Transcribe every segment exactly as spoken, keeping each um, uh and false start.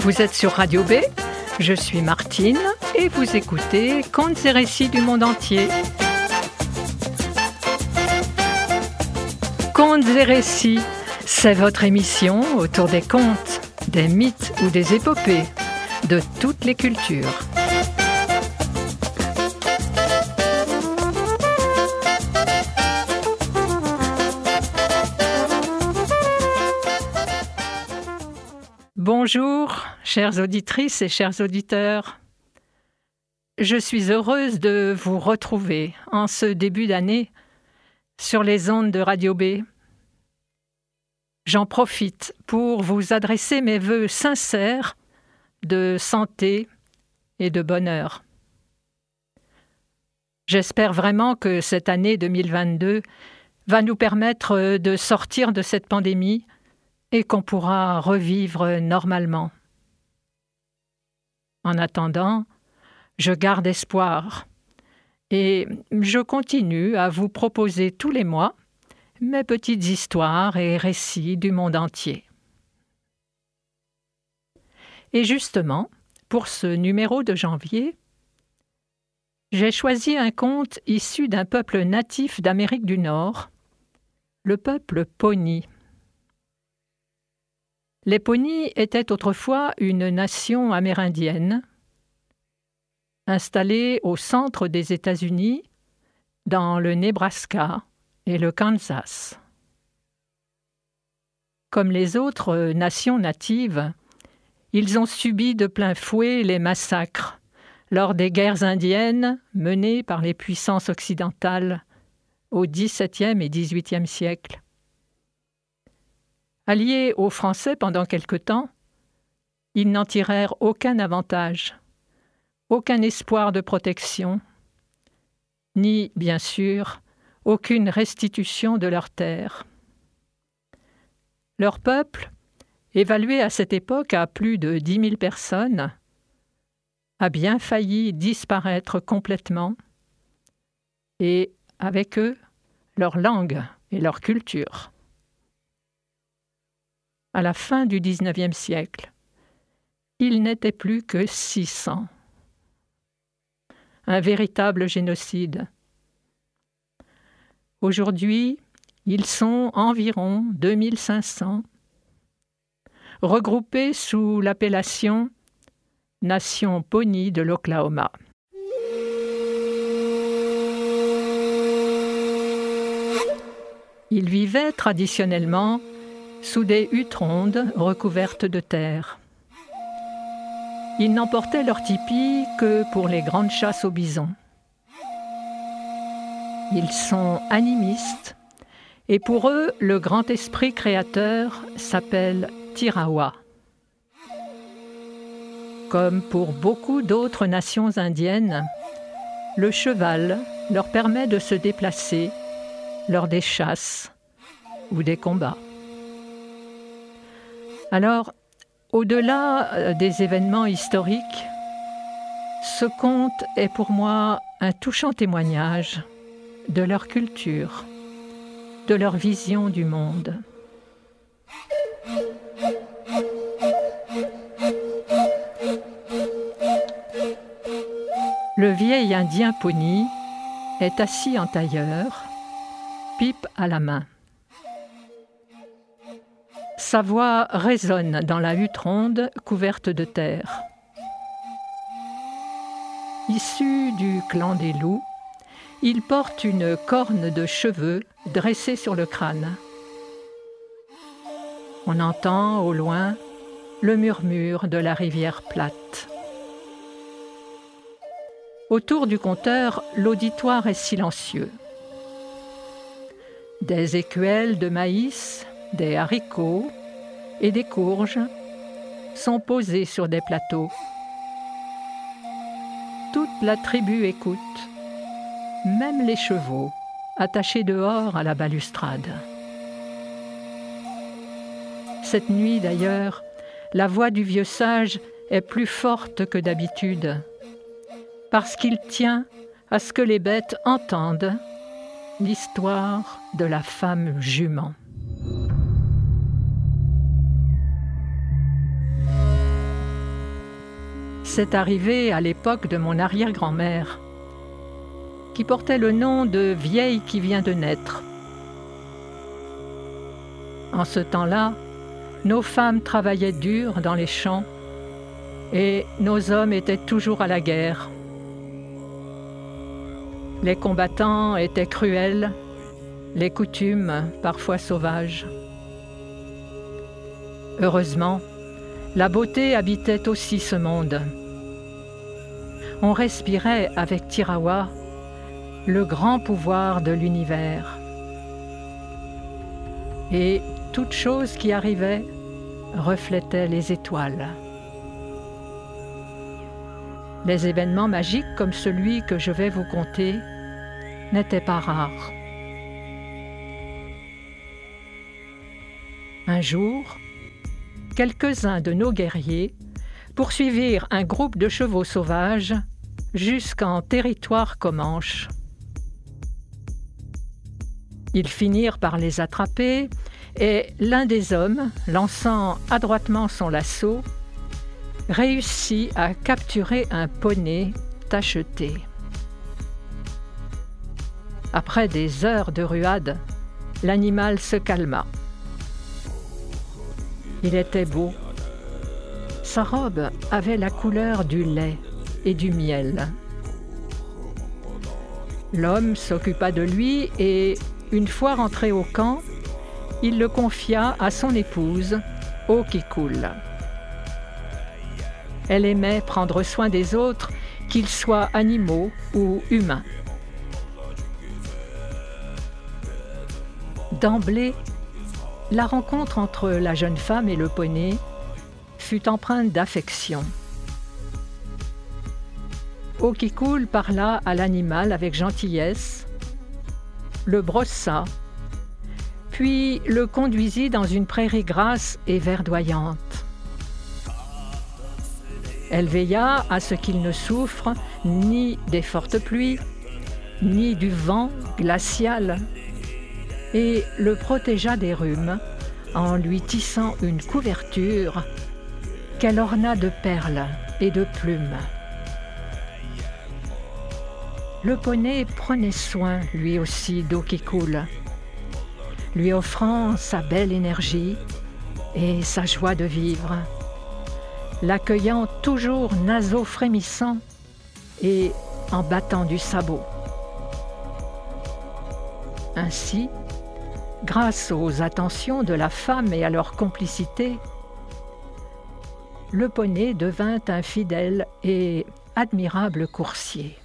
Vous êtes sur Radio B, je suis Martine et vous écoutez Contes et récits du monde entier. Contes et récits, c'est votre émission autour des contes, des mythes ou des épopées, de toutes les cultures. Bonjour, chères auditrices et chers auditeurs. Je suis heureuse de vous retrouver en ce début d'année sur les ondes de Radio B. J'en profite pour vous adresser mes vœux sincères de santé et de bonheur. J'espère vraiment que cette année deux mille vingt-deux va nous permettre de sortir de cette pandémie et qu'on pourra revivre normalement. En attendant, je garde espoir et je continue à vous proposer tous les mois mes petites histoires et récits du monde entier. Et justement, pour ce numéro de janvier, j'ai choisi un conte issu d'un peuple natif d'Amérique du Nord, le peuple Poni. Les Ponis étaient autrefois une nation amérindienne, installée au centre des États-Unis, dans le Nebraska et le Kansas. Comme les autres nations natives, ils ont subi de plein fouet les massacres lors des guerres indiennes menées par les puissances occidentales au dix-septième et dix-huitième siècle. Alliés aux Français pendant quelque temps, ils n'en tirèrent aucun avantage, aucun espoir de protection, ni, bien sûr, aucune restitution de leurs terres. Leur peuple, évalué à cette époque à plus de dix mille personnes, a bien failli disparaître complètement, et avec eux, leur langue et leur culture. À la fin du dix-neuvième siècle, il n'était plus que six cents. Un véritable génocide. Aujourd'hui, ils sont environ deux mille cinq cents, regroupés sous l'appellation Nation Poni de l'Oklahoma. Ils vivaient traditionnellement sous des huttes rondes recouvertes de terre. Ils n'emportaient leur tipi que pour les grandes chasses au bison. Ils sont animistes et pour eux, le grand esprit créateur s'appelle Tirawa. Comme pour beaucoup d'autres nations indiennes, le cheval leur permet de se déplacer lors des chasses ou des combats. Alors, au-delà des événements historiques, ce conte est pour moi un touchant témoignage de leur culture, de leur vision du monde. Le vieil Indien Poni est assis en tailleur, pipe à la main. Sa voix résonne dans la hutte ronde couverte de terre. Issu du clan des loups, il porte une corne de cheveux dressée sur le crâne. On entend au loin le murmure de la rivière plate. Autour du compteur, l'auditoire est silencieux. Des écuelles de maïs, des haricots et des courges sont posés sur des plateaux. Toute la tribu écoute, même les chevaux attachés dehors à la balustrade. Cette nuit d'ailleurs, la voix du vieux sage est plus forte que d'habitude, parce qu'il tient à ce que les bêtes entendent l'histoire de la femme jument. « C'est arrivé à l'époque de mon arrière-grand-mère, qui portait le nom de vieille qui vient de naître. En ce temps-là, nos femmes travaillaient dur dans les champs et nos hommes étaient toujours à la guerre. Les combattants étaient cruels, les coutumes parfois sauvages. Heureusement, la beauté habitait aussi ce monde. On respirait avec Tirawa le grand pouvoir de l'univers. Et toute chose qui arrivait reflétait les étoiles. Les événements magiques comme celui que je vais vous conter n'étaient pas rares. Un jour, quelques-uns de nos guerriers poursuivirent un groupe de chevaux sauvages jusqu'en territoire comanche. Ils finirent par les attraper et l'un des hommes, lançant adroitement son lasso, réussit à capturer un poney tacheté. Après des heures de ruade, l'animal se calma. Il était beau. Sa robe avait la couleur du lait et du miel. L'homme s'occupa de lui et, une fois rentré au camp, il le confia à son épouse, Okikul. Elle aimait prendre soin des autres, qu'ils soient animaux ou humains. D'emblée, la rencontre entre la jeune femme et le poney fut empreinte d'affection. Okikul parla à l'animal avec gentillesse, le brossa, puis le conduisit dans une prairie grasse et verdoyante. Elle veilla à ce qu'il ne souffre ni des fortes pluies, ni du vent glacial, et le protégea des rhumes en lui tissant une couverture qu'elle orna de perles et de plumes. Le poney prenait soin, lui aussi, d'Okikul, lui offrant sa belle énergie et sa joie de vivre, l'accueillant toujours naseau frémissant et en battant du sabot. Ainsi, grâce aux attentions de la femme et à leur complicité, le poney devint un fidèle et admirable coursier.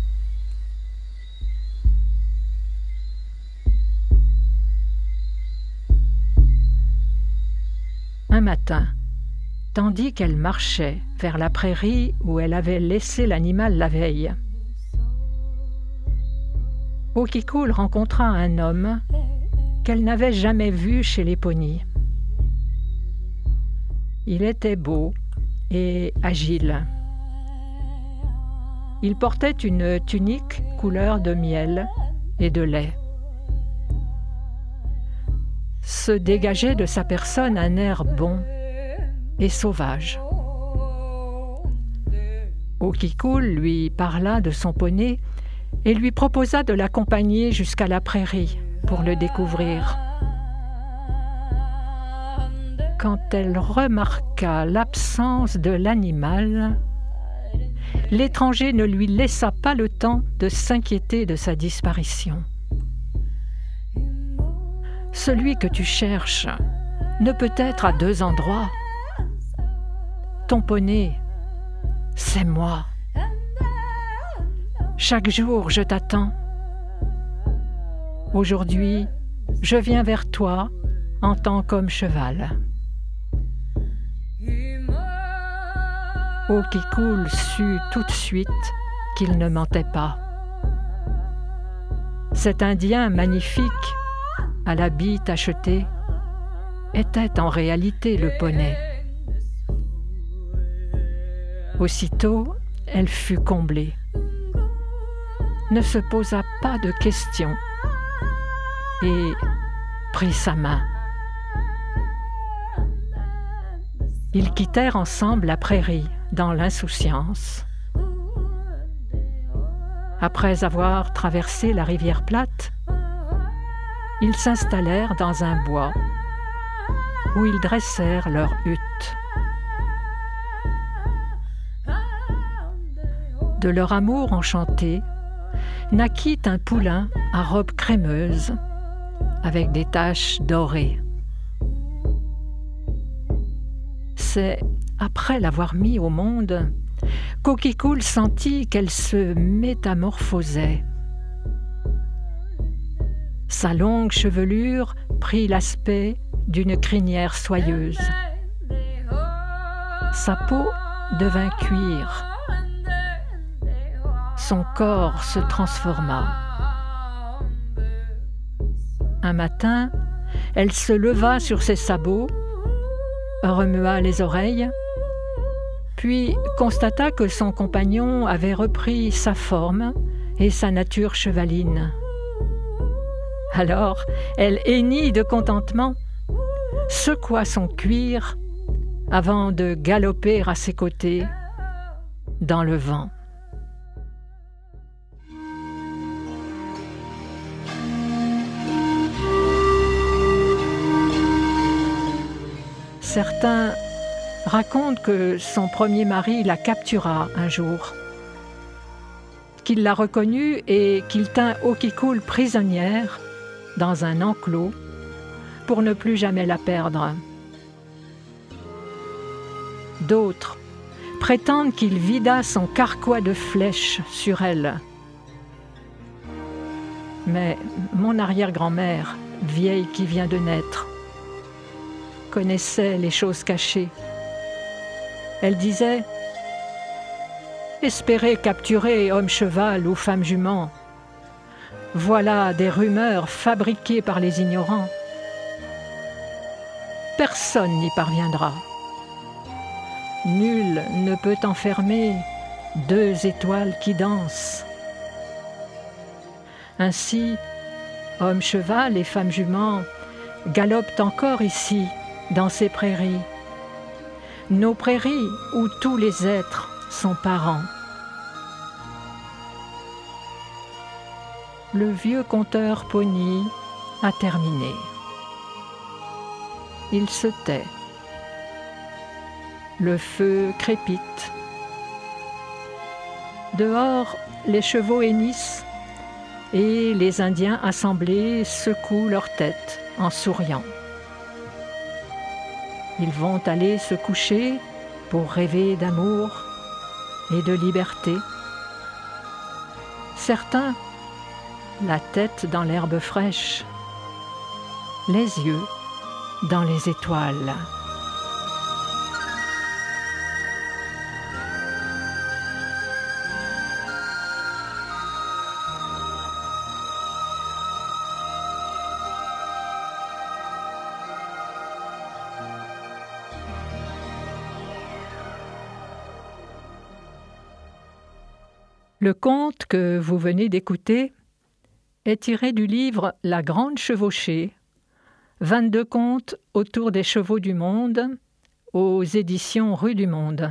Un matin, tandis qu'elle marchait vers la prairie où elle avait laissé l'animal la veille, Okikul rencontra un homme qu'elle n'avait jamais vu chez les ponis. Il était beau et agile. Il portait une tunique couleur de miel et de lait. Se dégageait de sa personne un air bon et sauvage. Okikul lui parla de son poney et lui proposa de l'accompagner jusqu'à la prairie pour le découvrir. Quand elle remarqua l'absence de l'animal, l'étranger ne lui laissa pas le temps de s'inquiéter de sa disparition. « Celui que tu cherches ne peut être à deux endroits. Ton poney, c'est moi. Chaque jour, je t'attends. Aujourd'hui, je viens vers toi en tant qu'homme cheval. » Okikul sut tout de suite qu'il ne mentait pas. Cet Indien magnifique, à l'habit tacheté, était en réalité le poney. Aussitôt, elle fut comblée, ne se posa pas de questions et prit sa main. Ils quittèrent ensemble la prairie dans l'insouciance. Après avoir traversé la rivière plate, ils s'installèrent dans un bois où ils dressèrent leur hutte. De leur amour enchanté, naquit un poulain à robe crémeuse avec des taches dorées. C'est après l'avoir mis au monde qu'Okikul sentit qu'elle se métamorphosait. Sa longue chevelure prit l'aspect d'une crinière soyeuse. Sa peau devint cuir. Son corps se transforma. Un matin, elle se leva sur ses sabots, remua les oreilles, puis constata que son compagnon avait repris sa forme et sa nature chevaline. Alors, elle hennit de contentement, secoua son cuir avant de galoper à ses côtés dans le vent. Certains racontent que son premier mari la captura un jour, qu'il la reconnut et qu'il tint Okikul prisonnière dans un enclos pour ne plus jamais la perdre. D'autres prétendent qu'il vida son carquois de flèches sur elle. Mais mon arrière-grand-mère, vieille qui vient de naître, connaissait les choses cachées. Elle disait « Espérer capturer homme-cheval ou femme-jument, voilà des rumeurs fabriquées par les ignorants. Personne n'y parviendra. Nul ne peut enfermer deux étoiles qui dansent. Ainsi, homme-cheval et femme-jument galopent encore ici, dans ces prairies, nos prairies où tous les êtres sont parents. » Le vieux conteur Pony a terminé. Il se tait. Le feu crépite. Dehors, les chevaux hennissent et les Indiens assemblés secouent leur tête en souriant. Ils vont aller se coucher pour rêver d'amour et de liberté. Certains, la tête dans l'herbe fraîche, les yeux dans les étoiles. Le conte que vous venez d'écouter est tiré du livre « La Grande Chevauchée », vingt-deux contes autour des chevaux du monde, aux éditions Rue du Monde.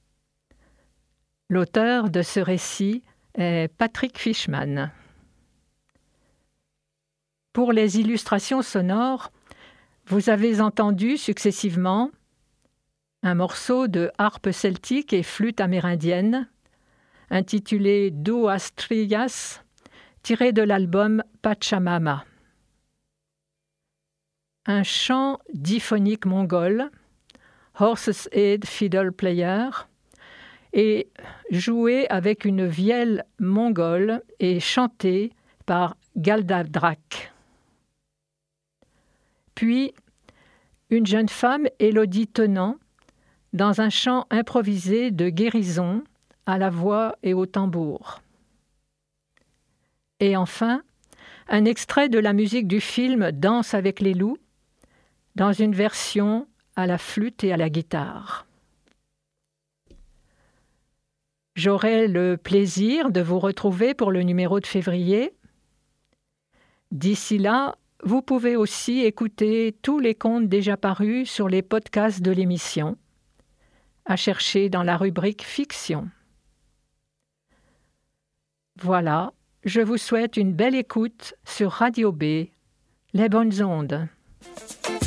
L'auteur de ce récit est Patrick Fishman. Pour les illustrations sonores, vous avez entendu successivement un morceau de harpe celtique et flûte amérindienne, intitulé Do Astrillas, tiré de l'album Pachamama. Un chant diphonique mongol, Horse's Head Fiddle Player, et joué avec une vielle mongole et chanté par Galdadrak. Puis, une jeune femme, Élodie Tennant, dans un chant improvisé de guérison, à la voix et au tambour. Et enfin, un extrait de la musique du film Danse avec les loups, dans une version à la flûte et à la guitare. J'aurai le plaisir de vous retrouver pour le numéro de février. D'ici là, vous pouvez aussi écouter tous les contes déjà parus sur les podcasts de l'émission, à chercher dans la rubrique Fiction. Voilà, je vous souhaite une belle écoute sur Radio B, les bonnes ondes.